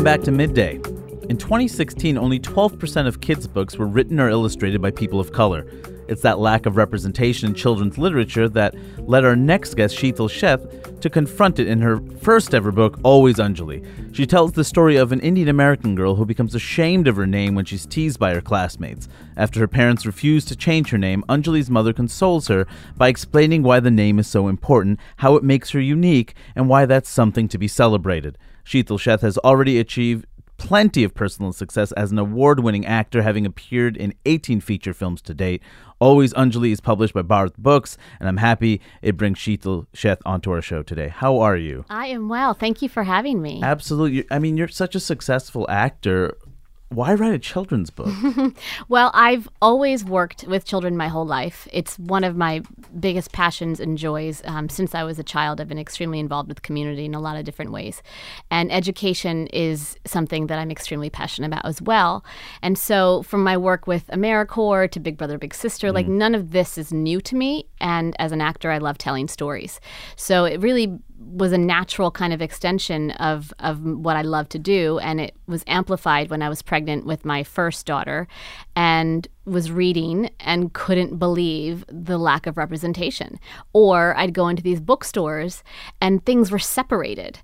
back to Midday. In 2016, only 12% of kids' books were written or illustrated by people of color. It's that lack of representation in children's literature that led our next guest, Sheetal Sheth, to confront it in her first ever book, Always Anjali. She tells the story of an Indian American girl who becomes ashamed of her name when she's teased by her classmates. After her parents refuse to change her name, Anjali's mother consoles her by explaining why the name is so important, how it makes her unique, and why that's something to be celebrated. Sheetal Sheth has already achieved plenty of personal success as an award-winning actor, having appeared in 18 feature films to date. Always Anjali is published by Bharat Books, and I'm happy it brings Sheetal Sheth onto our show today. How are you? I am well. Thank you for having me. Absolutely. I mean, you're such a successful actor. Why write a children's book? Well, I've always worked with children my whole life. It's one of my biggest passions and joys. Since I was a child, I've been extremely involved with the community in a lot of different ways. And education is something that I'm extremely passionate about as well. And so from my work with AmeriCorps to Big Brother, Big Sister, like none of this is new to me. And as an actor, I love telling stories. So it really was a natural kind of extension of what I love to do. And it was amplified when I was pregnant with my first daughter and was reading and couldn't believe the lack of representation. Or I'd go into these bookstores and things were separated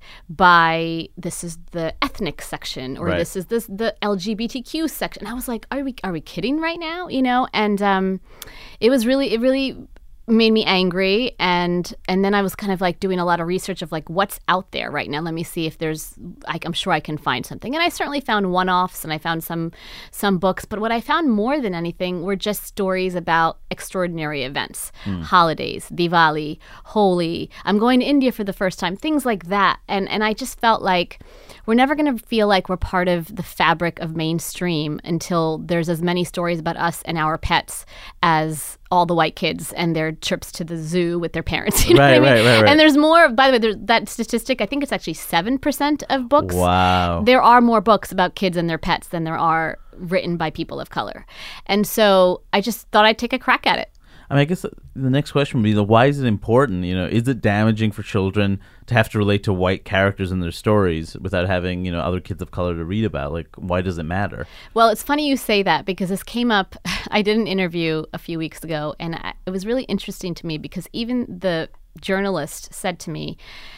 by, this is the ethnic section, or this is the LGBTQ section. I was like, are we kidding right now? You know? And it really made me angry, and then I was kind of like doing a lot of research of like what's out there right now. Let me see if there's, I'm sure I can find something. And I certainly found one-offs, and I found some books, but what I found more than anything were just stories about extraordinary events, holidays, Diwali, Holi, I'm going to India for the first time, things like that. And I just felt like we're never going to feel like we're part of the fabric of mainstream until there's as many stories about us and our pets as all the white kids and their trips to the zoo with their parents. You know what I mean? Right. And there's more, by the way, there's that statistic, I think it's actually 7% of books. Wow. There are more books about kids and their pets than there are written by people of color. And so I just thought I'd take a crack at it. I mean, I guess the next question would be, why is it important? You know, is it damaging for children to have to relate to white characters in their stories without having, other kids of color to read about? Like, why does it matter? Well, it's funny you say that because this came up. I did an interview a few weeks ago, and it was really interesting to me because even the journalist said to me,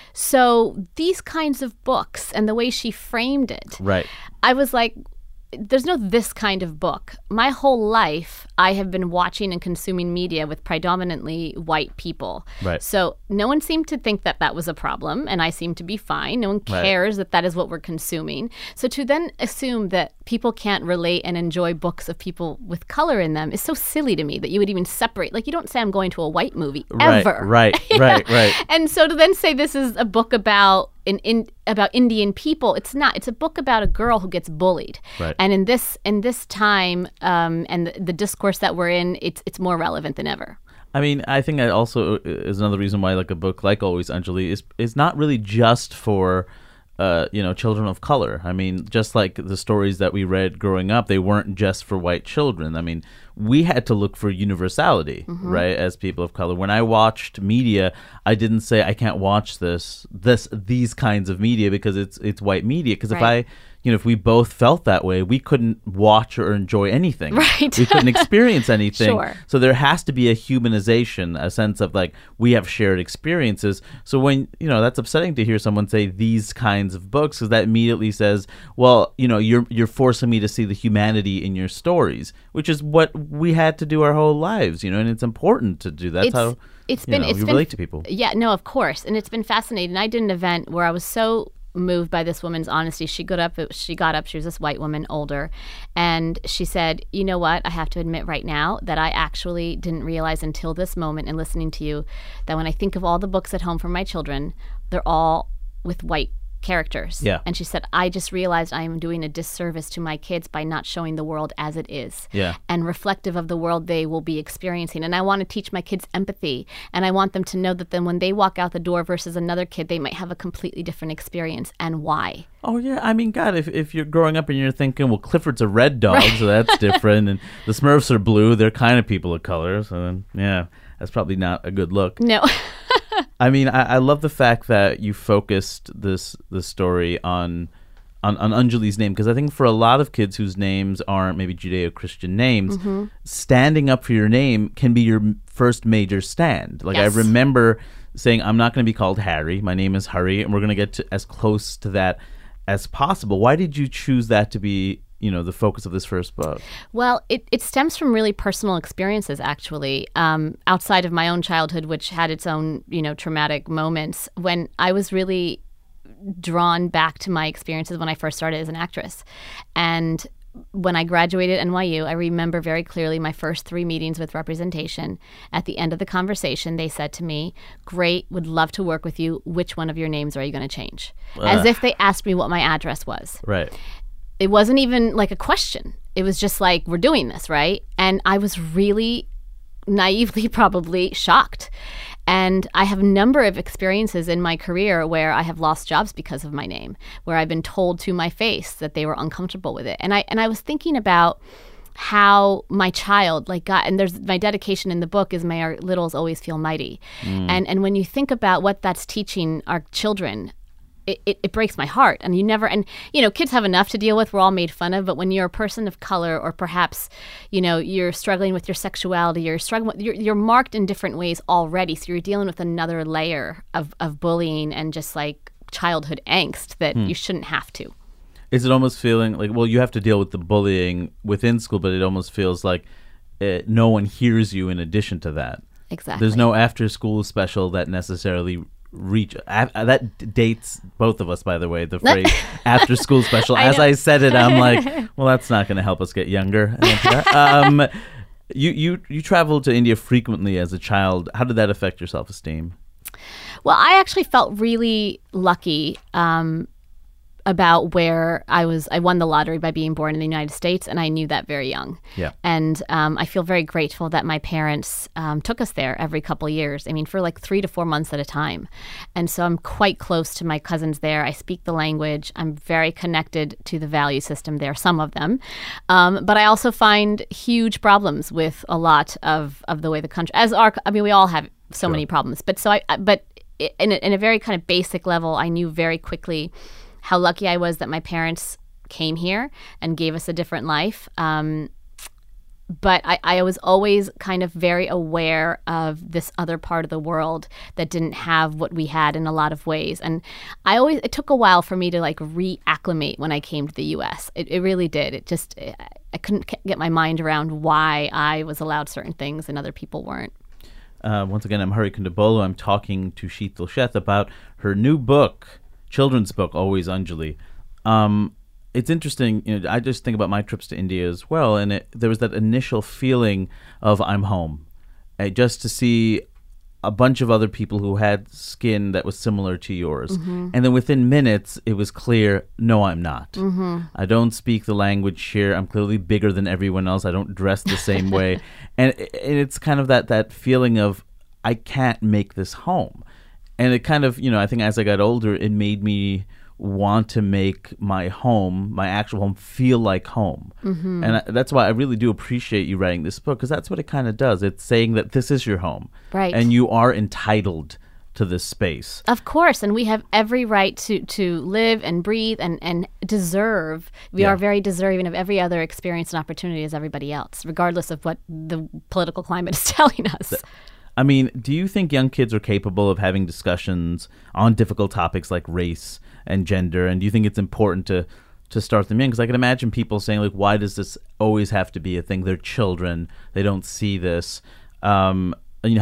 so these kinds of books and the way she framed it, right? I was like, there's no this kind of book. My whole life, I have been watching and consuming media with predominantly white people. Right. So no one seemed to think that that was a problem, and I seem to be fine. No one cares that that is what we're consuming. So to then assume that people can't relate and enjoy books of people with color in them is so silly to me that you would even separate. Like, you don't say I'm going to a white movie ever. Right. And so to then say this is a book about about Indian people, it's not. It's a book about a girl who gets bullied. Right. And in this time and the discourse that we're in, it's more relevant than ever. I mean, I think that also is another reason why like a book like Always Anjali is not really just for children of color. I mean, just like the stories that we read growing up, they weren't just for white children. I mean, we had to look for universality, right, as people of color. When I watched media, I didn't say I can't watch these kinds of media because it's white media. Because if we both felt that way, we couldn't watch or enjoy anything. Right. We couldn't experience anything. Sure. So there has to be a humanization, a sense of like we have shared experiences. So when, that's upsetting to hear someone say these kinds of books, because that immediately says, well, you're forcing me to see the humanity in your stories, which is what we had to do our whole lives, and it's important to do. That's how you relate to people. Yeah, no, of course. And it's been fascinating. I did an event where I was so moved by this woman's honesty. She got up, she was this white woman, older, and she said, you know what, I have to admit right now that I actually didn't realize until this moment in listening to you that when I think of all the books at home for my children, they're all with white characters. Yeah. And she said, I just realized I am doing a disservice to my kids by not showing the world as it is. Yeah. And reflective of the world they will be experiencing. And I want to teach my kids empathy. And I want them to know that then when they walk out the door versus another kid, they might have a completely different experience, and why. Oh, yeah. I mean, God, if you're growing up and you're thinking, well, Clifford's a red dog, so that's different. And the Smurfs are blue. They're kind of people of color. So, then, yeah, that's probably not a good look. No. I mean, I love the fact that you focused the story on on Anjali's name, because I think for a lot of kids whose names aren't maybe Judeo-Christian names, standing up for your name can be your first major stand. Like, Yes. I remember saying, I'm not going to be called Harry. My name is Hari, and we're going to get to as close to that as possible. Why did you choose that to be, the focus of this first book? Well, it stems from really personal experiences, actually, outside of my own childhood, which had its own, traumatic moments, when I was really drawn back to my experiences when I first started as an actress. And when I graduated NYU, I remember very clearly my first 3 meetings with representation. At the end of the conversation, they said to me, "Great, would love to work with you. Which one of your names are you going to change?" As if they asked me what my address was. Right. It wasn't even like a question. It was just like, we're doing this, right? And I was really naively probably shocked. And I have a number of experiences in my career where I have lost jobs because of my name, where I've been told to my face that they were uncomfortable with it. And I was thinking about how my child got, and there's my dedication in the book is, may our littles always feel mighty. And when you think about what that's teaching our children, it breaks my heart. And kids have enough to deal with. We're all made fun of. But when you're a person of color, or perhaps, you're struggling with your sexuality, you're marked in different ways already. So you're dealing with another layer of bullying and just like childhood angst that you shouldn't have to. Is it almost feeling like, well, you have to deal with the bullying within school, but it almost feels like no one hears you in addition to that? Exactly. There's no after school special that necessarily that dates both of us, by the way, the phrase after school special. As I said it, I'm like, well, that's not going to help us get younger. You traveled to India frequently as a child. How did that affect your self-esteem? Well, I actually felt really lucky about where I was. I won the lottery by being born in the United States, and I knew that very young. Yeah. And I feel very grateful that my parents took us there every couple of years. I mean, for like 3 to 4 months at a time. And so I'm quite close to my cousins there. I speak the language. I'm very connected to the value system there, some of them. But I also find huge problems with a lot of the way the country, we all have so many problems. But in a very kind of basic level, I knew very quickly how lucky I was that my parents came here and gave us a different life. But I was always kind of very aware of this other part of the world that didn't have what we had in a lot of ways. And it took a while for me to reacclimate when I came to the U.S. It really did. I couldn't get my mind around why I was allowed certain things and other people weren't. Once again, I'm Hari Kondabolu. I'm talking to Sheetal Sheth about her new book, children's book, Always Anjali. It's interesting. I just think about my trips to India as well, and there was that initial feeling of I'm home, just to see a bunch of other people who had skin that was similar to yours. Mm-hmm. And then within minutes, it was clear, no, I'm not. Mm-hmm. I don't speak the language here. I'm clearly bigger than everyone else. I don't dress the same way. And it's kind of that feeling of, I can't make this home. And it kind of, I think as I got older, it made me want to make my home, my actual home, feel like home. Mm-hmm. And that's why I really do appreciate you writing this book, because that's what it kind of does. It's saying that this is your home. Right. And you are entitled to this space. Of course. And we have every right to live and breathe and deserve. We are very deserving of every other experience and opportunity as everybody else, regardless of what the political climate is telling us. I mean, do you think young kids are capable of having discussions on difficult topics like race and gender? And do you think it's important to start them in? Because I can imagine people saying, like, why does this always have to be a thing? They're children. They don't see this. How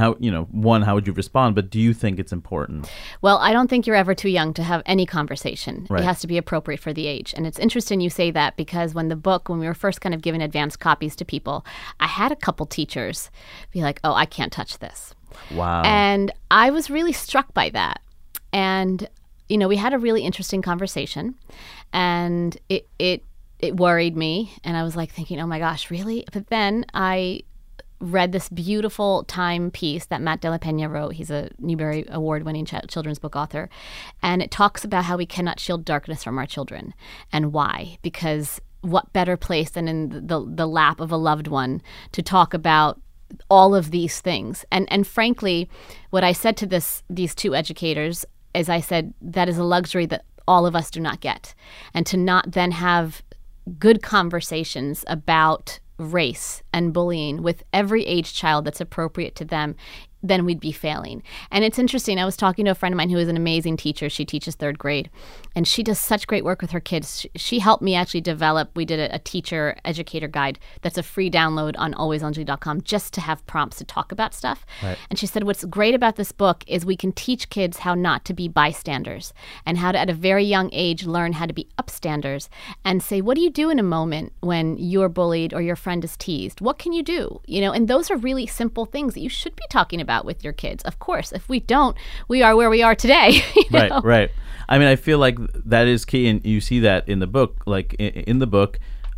would you respond? But do you think it's important? Well, I don't think you're ever too young to have any conversation. Right. It has to be appropriate for the age. And it's interesting you say that, because when we were first kind of giving advanced copies to people, I had a couple teachers be like, oh, I can't touch this. Wow. And I was really struck by that. And, we had a really interesting conversation, and it worried me. And I was like thinking, oh my gosh, really? But then I read this beautiful Time piece that Matt Della Pena wrote. He's a Newbery Award-winning children's book author. And it talks about how we cannot shield darkness from our children, and why. Because what better place than in the lap of a loved one to talk about all of these things. And frankly, what I said to these two educators is, I said, that is a luxury that all of us do not get. And to not then have good conversations about race and bullying with every age child that's appropriate to them, then we'd be failing. And it's interesting. I was talking to a friend of mine who is an amazing teacher. She teaches third grade, and she does such great work with her kids. She helped me actually develop, we did a teacher educator guide that's a free download on alwaysanjali.com just to have prompts to talk about stuff. Right. And she said, what's great about this book is we can teach kids how not to be bystanders and how to, at a very young age, learn how to be upstanders and say, what do you do in a moment when you're bullied or your friend is teased? What can you do? And those are really simple things that you should be talking about with your kids. Of course, if we don't, we are where we are today. Right. I mean, I feel like that is key, and you see that in the book. Like in the book,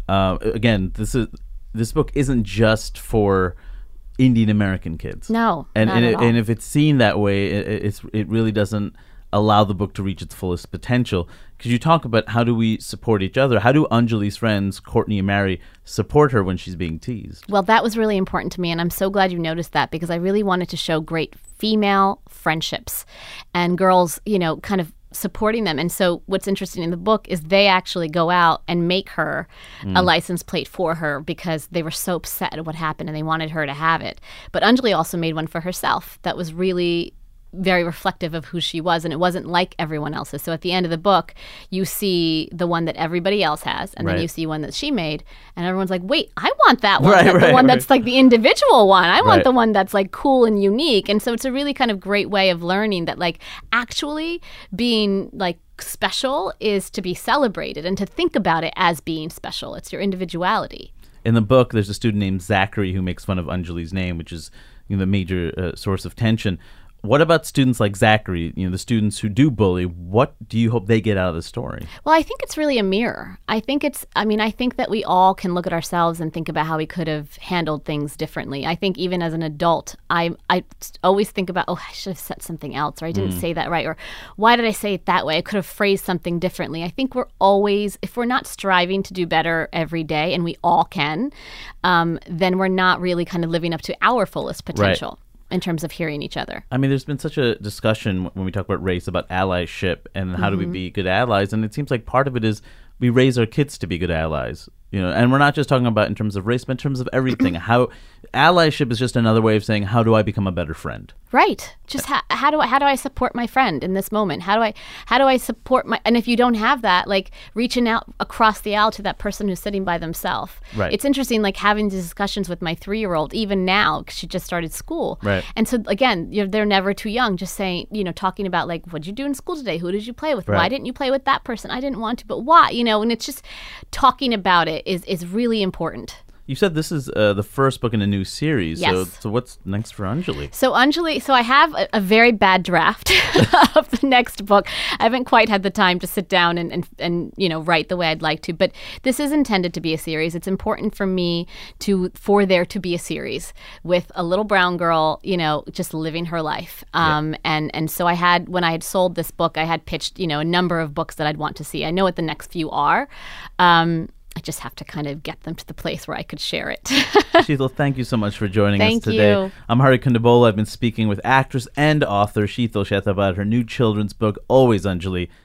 again, this book isn't just for Indian American kids. No, and not at all. and if it's seen that way, it really doesn't allow the book to reach its fullest potential. Because you talk about how do we support each other? How do Anjali's friends, Courtney and Mary, support her when she's being teased? Well, that was really important to me, and I'm so glad you noticed that, because I really wanted to show great female friendships and girls, kind of supporting them. And so what's interesting in the book is they actually go out and make her a license plate for her because they were so upset at what happened and they wanted her to have it. But Anjali also made one for herself that was really very reflective of who she was, and it wasn't like everyone else's. So at the end of the book, you see the one that everybody else has, and then you see one that she made, and everyone's like, wait, I want that one. The one that's like the individual one. I want the one that's like cool and unique. And so it's a really kind of great way of learning that like actually being like special is to be celebrated and to think about it as being special. It's your individuality. In the book, there's a student named Zachary who makes fun of Anjali's name, which is the major source of tension. What about students like Zachary, the students who do bully? What do you hope they get out of the story? Well, I think it's really a mirror. I think that we all can look at ourselves and think about how we could have handled things differently. I think even as an adult, I always think about, I should have said something else, or I didn't say that right, or why did I say it that way? I could have phrased something differently. I think we're always, if we're not striving to do better every day, and we all can, then we're not really kind of living up to our fullest potential. Right. In terms of hearing each other. I mean, there's been such a discussion when we talk about race, about allyship, and how do we be good allies, and it seems like part of it is we raise our kids to be good allies. And we're not just talking about in terms of race, but in terms of everything. How allyship is just another way of saying, how do I become a better friend? Right. Just how do I support my friend in this moment? How do I support my, and if you don't have that, like reaching out across the aisle to that person who's sitting by themselves. Right. It's interesting, like having these discussions with my 3-year-old, even now, because she just started school. Right. And so again, they're never too young. Just saying, talking about like, what did you do in school today? Who did you play with? Right. Why didn't you play with that person? I didn't want to, but why? And it's just talking about it is really important. You said this is the first book in a new series. Yes. So what's next for Anjali? So I have a very bad draft of the next book. I haven't quite had the time to sit down and write the way I'd like to. But this is intended to be a series. It's important for me for there to be a series with a little brown girl, just living her life. And so when I had sold this book, I had pitched, a number of books that I'd want to see. I know what the next few are. I just have to kind of get them to the place where I could share it. Sheetal, thank you so much for joining us today. Thank you. I'm Hari Kondabolu. I've been speaking with actress and author Sheetal Sheth about her new children's book, Always Anjali,